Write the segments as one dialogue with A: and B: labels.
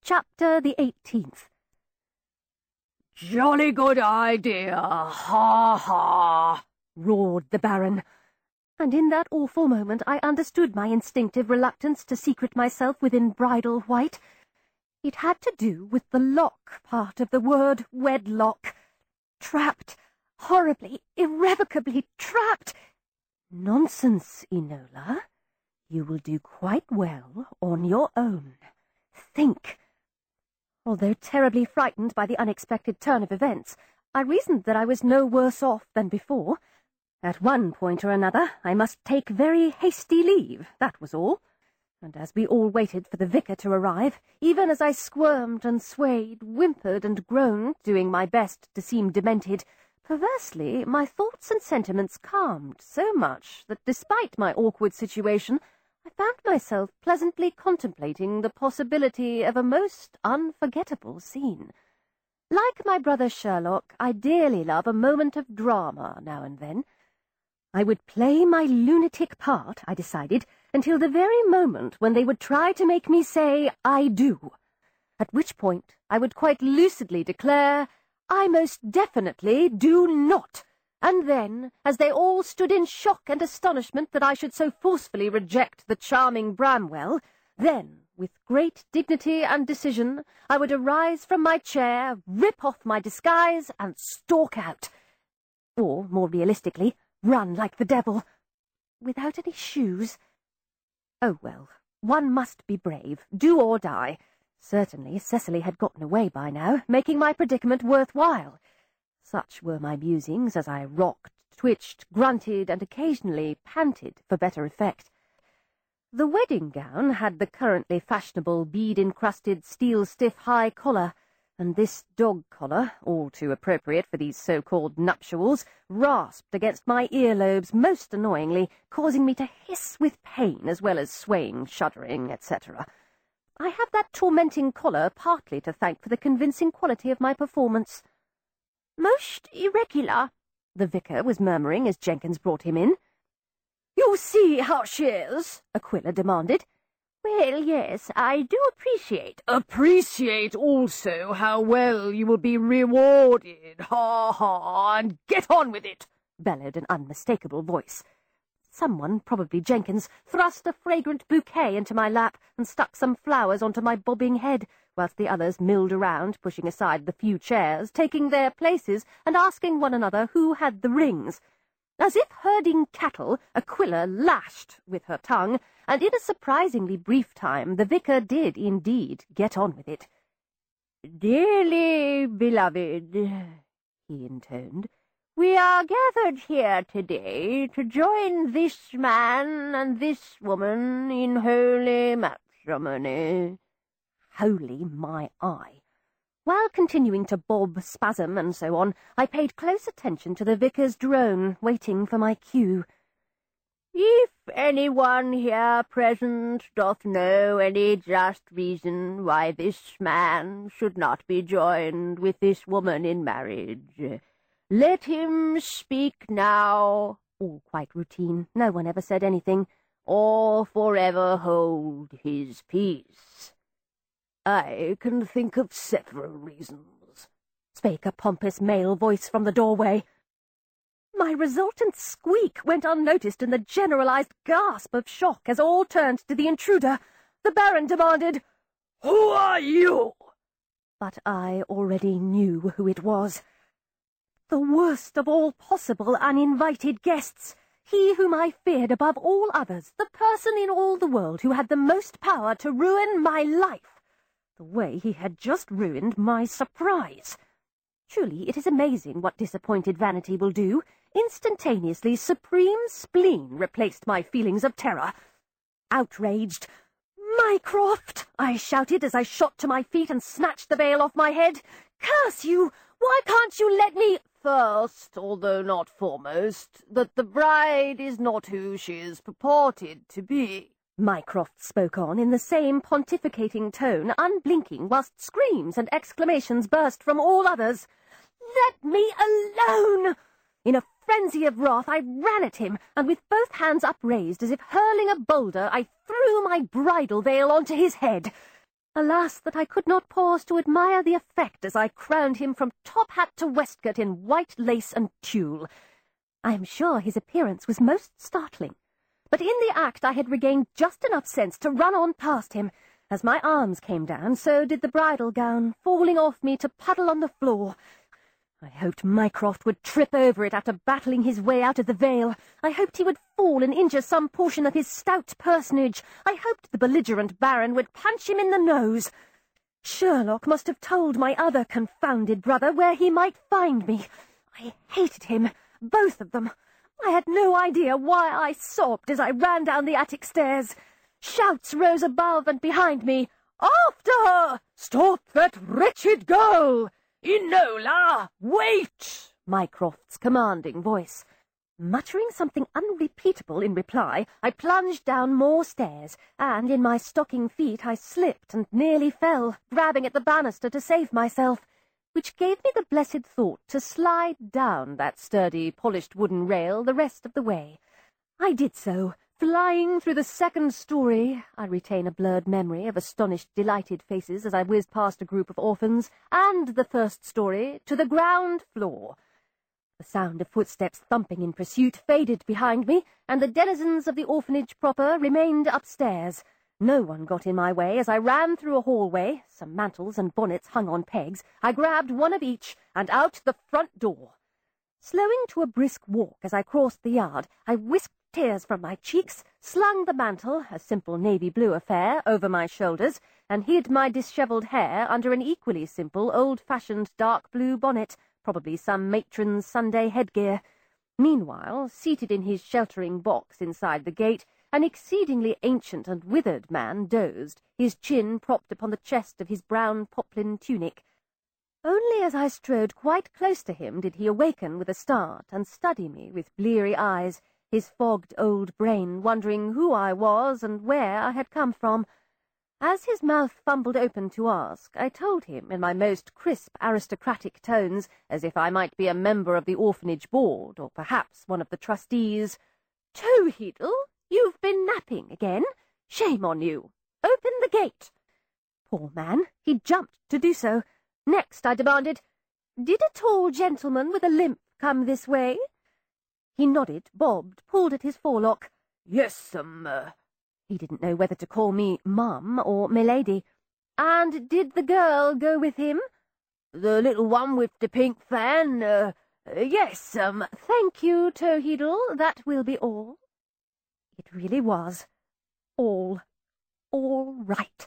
A: Chapter the 18th.
B: "Jolly good idea, ha!"
A: roared the Baron, and in that awful moment I understood my instinctive reluctance to secret myself within bridal white. It had to do with the lock part of the word wedlock. Trapped. Horribly, irrevocably trapped. Nonsense, Enola. You will do quite well on your own. Think. Although terribly frightened by the unexpected turn of events, I reasoned that I was no worse off than before. At one point or another, I must take very hasty leave, that was all. And as we all waited for the vicar to arrive, even as I squirmed and swayed, whimpered and groaned, doing my best to seem demented, perversely my thoughts and sentiments calmed so much that despite my awkward situation, I found myself pleasantly contemplating the possibility of a most unforgettable scene. Like my brother Sherlock, I dearly love a moment of drama now and then. I would play my lunatic part, I decided, until the very moment when they would try to make me say, "I do," at which point I would quite lucidly declare, "I most definitely do not," and then, as they all stood in shock and astonishment that I should so forcefully reject the charming Bramwell, then, with great dignity and decision, I would arise from my chair, rip off my disguise, and stalk out. Or, more realistically, run like the devil. Without any shoes? Oh, well, one must be brave, do or die. Certainly Cecily had gotten away by now, making my predicament worthwhile. Such were my musings as I rocked, twitched, grunted, and occasionally panted for better effect. The wedding gown had the currently fashionable bead-encrusted steel-stiff high collar, and this dog collar, all too appropriate for these so-called nuptials, rasped against my earlobes most annoyingly, causing me to hiss with pain as well as swaying, shuddering, etc. I have that tormenting collar partly to thank for the convincing quality of my performance. "Most irregular," the vicar was murmuring as Jenkins brought him in. "You see how she is?" Aquila demanded. "Well, yes, I do appreciate."
B: "Appreciate also how well you will be rewarded, ha, and get on with it,"
A: bellowed an unmistakable voice. Someone, probably Jenkins, thrust a fragrant bouquet into my lap and stuck some flowers onto my bobbing head, whilst the others milled around, pushing aside the few chairs, taking their places, and asking one another who had the rings. As if herding cattle, Aquila lashed with her tongue, and in a surprisingly brief time the vicar did indeed get on with it. "Dearly beloved," he intoned, "we are gathered here today to join this man and this woman in holy matrimony." Holy my eye! While continuing to bob, spasm, and so on, I paid close attention to the vicar's drone, waiting for my cue. "If anyone here present doth know any just reason why this man should not be joined with this woman in marriage, let him speak now," all quite routine, no one ever said anything, "or forever hold his peace."
B: "I can think of several reasons,"
A: spake a pompous male voice from the doorway. My resultant squeak went unnoticed in the generalized gasp of shock as all turned to the intruder. The Baron demanded,
B: "Who are you?"
A: But I already knew who it was. The worst of all possible uninvited guests. He whom I feared above all others, the person in all the world who had the most power to ruin my life. The way he had just ruined my surprise. Truly, it is amazing what disappointed vanity will do. Instantaneously, supreme spleen replaced my feelings of terror. Outraged, "Mycroft!" I shouted as I shot to my feet and snatched the veil off my head. "Curse you! Why can't you let me—"
B: "First, although not foremost, that the bride is not who she is purported to be,"
A: Mycroft spoke on in the same pontificating tone, unblinking, whilst screams and exclamations burst from all others. "Let me alone!" In a frenzy of wrath I ran at him, and with both hands upraised as if hurling a boulder, I threw my bridal veil onto his head. Alas, that I could not pause to admire the effect as I crowned him from top hat to waistcoat in white lace and tulle. I am sure his appearance was most startling, but in the act I had regained just enough sense to run on past him. As my arms came down, so did the bridal gown, falling off me to puddle on the floor. I hoped Mycroft would trip over it after battling his way out of the vale. I hoped he would fall and injure some portion of his stout personage. I hoped the belligerent Baron would punch him in the nose. Sherlock must have told my other confounded brother where he might find me. I hated him, both of them. I had no idea why I sobbed as I ran down the attic stairs. Shouts rose above and behind me. "After her! Stop that wretched girl! Enola, wait!" Mycroft's commanding voice. Muttering something unrepeatable in reply, I plunged down more stairs, and in my stocking feet I slipped and nearly fell, grabbing at the banister to save myself, which gave me the blessed thought to slide down that sturdy, polished wooden rail the rest of the way. I did so, flying through the second story. I retain a blurred memory of astonished, delighted faces as I whizzed past a group of orphans, and the first story, to the ground floor. The sound of footsteps thumping in pursuit faded behind me, and the denizens of the orphanage proper remained upstairs. No one got in my way as I ran through a hallway. Some mantles and bonnets hung on pegs. I grabbed one of each, and out the front door. Slowing to a brisk walk as I crossed the yard, I whisked tears from my cheeks, slung the mantle, a simple navy blue affair, over my shoulders, and hid my dishevelled hair under an equally simple, old-fashioned dark blue bonnet, probably some matron's Sunday headgear. Meanwhile, seated in his sheltering box inside the gate, an exceedingly ancient and withered man dozed, his chin propped upon the chest of his brown poplin tunic. Only as I strode quite close to him did he awaken with a start and study me with bleary eyes, his fogged old brain wondering who I was and where I had come from. As his mouth fumbled open to ask, I told him in my most crisp aristocratic tones, as if I might be a member of the orphanage board, or perhaps one of the trustees, "Towheedle, you've been napping again. Shame on you. Open the gate." Poor man, he jumped to do so. Next I demanded, "Did a tall gentleman with a limp come this way?" He nodded, bobbed, pulled at his forelock. "Yes, He didn't know whether to call me Mum or Milady. "And did the girl go with him?" "The little one with the pink fan, yes, Thank you, Towheedle, that will be all." It really was. All right.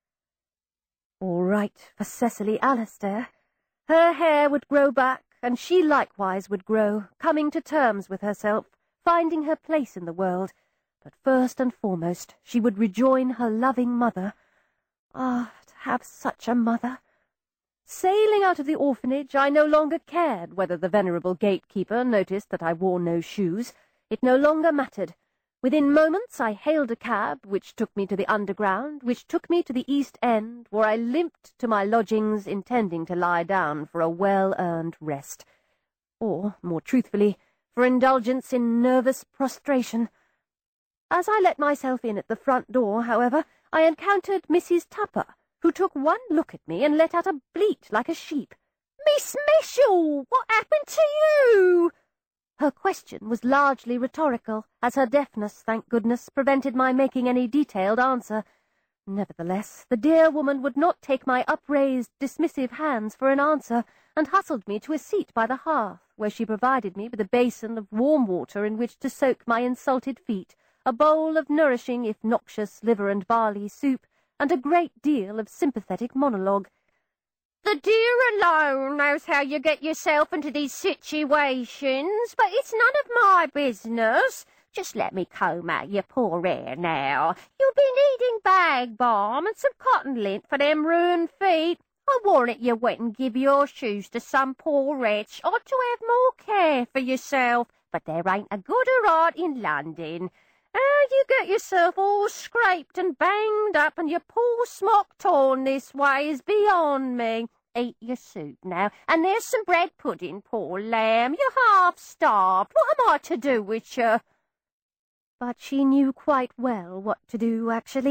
A: All right for Cecily Alistair. Her hair would grow back, and she likewise would grow, coming to terms with herself, finding her place in the world. But first and foremost, she would rejoin her loving mother. Ah, to have such a mother! Sailing out of the orphanage, I no longer cared whether the venerable gatekeeper noticed that I wore no shoes. It no longer mattered. Within moments I hailed a cab, which took me to the Underground, which took me to the East End, where I limped to my lodgings, intending to lie down for a well-earned rest. Or, more truthfully, for indulgence in nervous prostration. As I let myself in at the front door, however, I encountered Mrs. Tupper, who took one look at me and let out a bleat like a sheep. "Miss Mitchell, what happened to you?" Her question was largely rhetorical, as her deafness, thank goodness, prevented my making any detailed answer. Nevertheless, the dear woman would not take my upraised, dismissive hands for an answer, and hustled me to a seat by the hearth, where she provided me with a basin of warm water in which to soak my insulted feet, a bowl of nourishing, if noxious, liver and barley soup, and a great deal of sympathetic monologue. "The dear alone knows how you get yourself into these situations, but it's none of my business. Just let me comb out your poor hair now. You'll be needing bag balm and some cotton lint for them ruined feet. I warrant you wouldn't give your shoes to some poor wretch. Ought to have more care for yourself, but there ain't a gooder heart in London. How you get yourself all scraped and banged up and your poor smock torn this way is beyond me. Eat your soup now, and there's some bread pudding, poor lamb. You're half-starved. What am I to do with you?" But she knew quite well what to do, actually.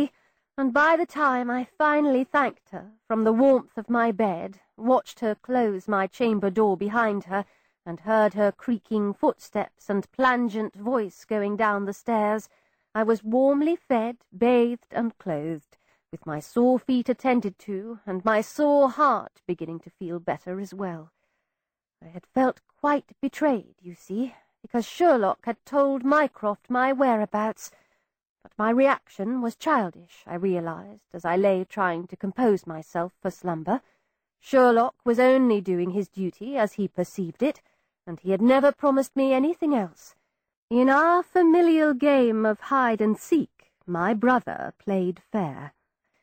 A: and by the time I finally thanked her from the warmth of my bed, watched her close my chamber door behind her, and heard her creaking footsteps and plangent voice going down the stairs, I was warmly fed, bathed, and clothed, with my sore feet attended to, and my sore heart beginning to feel better as well. I had felt quite betrayed, you see, because Sherlock had told Mycroft my whereabouts, but my reaction was childish, I realized, as I lay trying to compose myself for slumber. Sherlock was only doing his duty as he perceived it, and he had never promised me anything else. In our familial game of hide-and-seek, my brother played fair.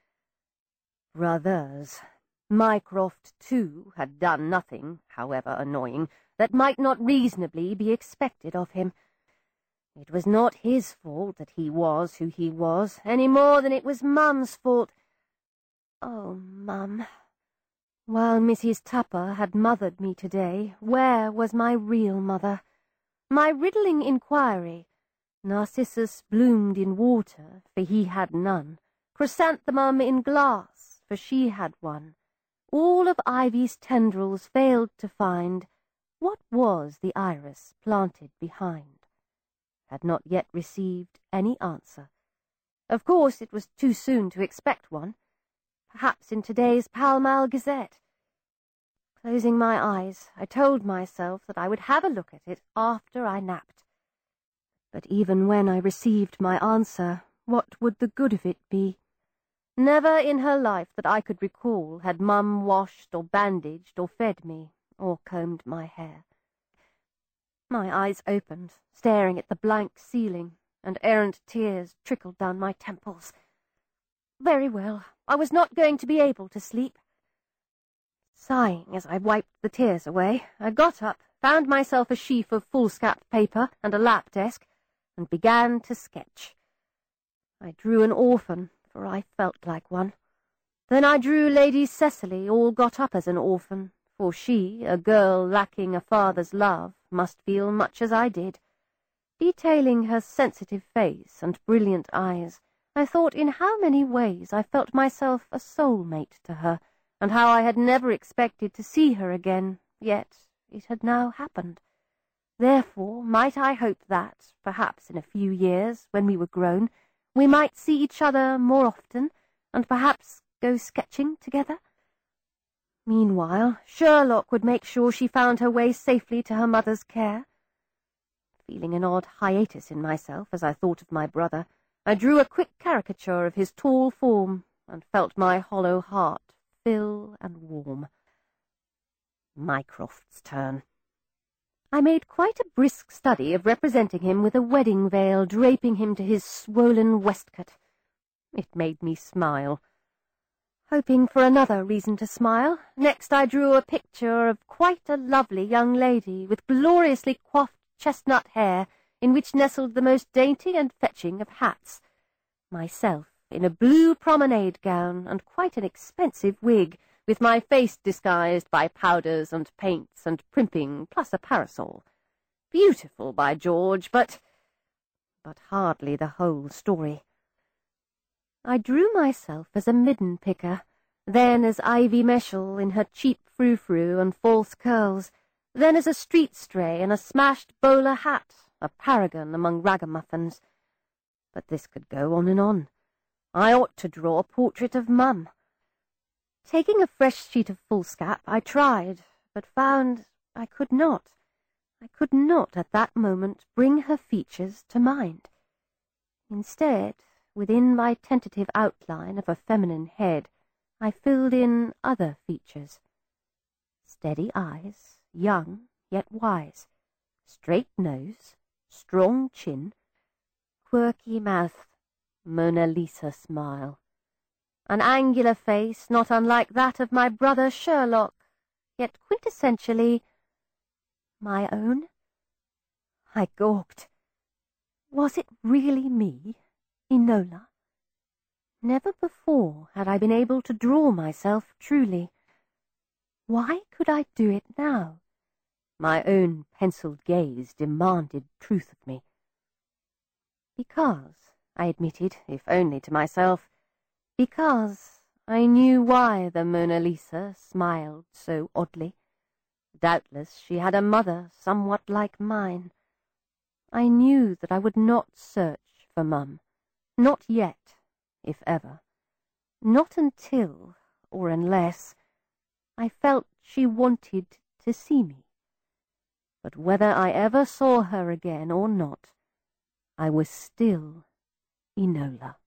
A: Brothers. Mycroft, too, had done nothing, however annoying, that might not reasonably be expected of him. It was not his fault that he was who he was, any more than it was Mum's fault. Oh, Mum, while Mrs. Tupper had mothered me today, where was my real mother? My riddling inquiry, Narcissus bloomed in water, for he had none, Chrysanthemum in glass, for she had one. All of Ivy's tendrils failed to find what was the iris planted behind. Had not yet received any answer. Of course it was too soon to expect one. Perhaps in today's Pall Mall Gazette. Closing my eyes, I told myself that I would have a look at it after I napped. But even when I received my answer, what would the good of it be? Never in her life that I could recall had Mum washed or bandaged or fed me or combed my hair. My eyes opened, staring at the blank ceiling, and errant tears trickled down my temples. Very well, I was not going to be able to sleep. Sighing as I wiped the tears away, I got up, found myself a sheaf of foolscap paper and a lap desk, and began to sketch. I drew an orphan, for I felt like one. Then I drew Lady Cecily all got up as an orphan, for she, a girl lacking a father's love, must feel much as I did. Detailing her sensitive face and brilliant eyes, I thought in how many ways I felt myself a soul-mate to her, and how I had never expected to see her again, yet it had now happened. Therefore might I hope that, perhaps in a few years, when we were grown, we might see each other more often, and perhaps go sketching together? Meanwhile, Sherlock would make sure she found her way safely to her mother's care. Feeling an odd hiatus in myself as I thought of my brother, I drew a quick caricature of his tall form, and felt my hollow heart fill and warm. Mycroft's turn. I made quite a brisk study of representing him with a wedding veil draping him to his swollen waistcoat. It made me smile. Hoping for another reason to smile, next I drew a picture of quite a lovely young lady with gloriously coiffed chestnut hair in which nestled the most dainty and fetching of hats. Myself in a blue promenade gown and quite an expensive wig, with my face disguised by powders and paints and primping, plus a parasol. Beautiful, by George, but hardly the whole story. I drew myself as a midden-picker, then as Ivy Meshel in her cheap frou-frou and false curls, then as a street stray in a smashed bowler hat, a paragon among ragamuffins. But this could go on and on. I ought to draw a portrait of Mum. Taking a fresh sheet of foolscap, I tried, but found I could not. I could not at that moment bring her features to mind. Instead, within my tentative outline of a feminine head, I filled in other features. Steady eyes, young yet wise, straight nose, strong chin, quirky mouth, Mona Lisa smile. An angular face not unlike that of my brother Sherlock, yet quintessentially my own. I gawked. Was it really me, Enola? Never before had I been able to draw myself truly. Why could I do it now? My own penciled gaze demanded truth of me. Because, I admitted, if only to myself, Because I knew why the Mona Lisa smiled so oddly. Doubtless she had a mother somewhat like mine. I knew that I would not search for Mum. Not yet, if ever. Not until, or unless, I felt she wanted to see me. But whether I ever saw her again or not, I was still Enola.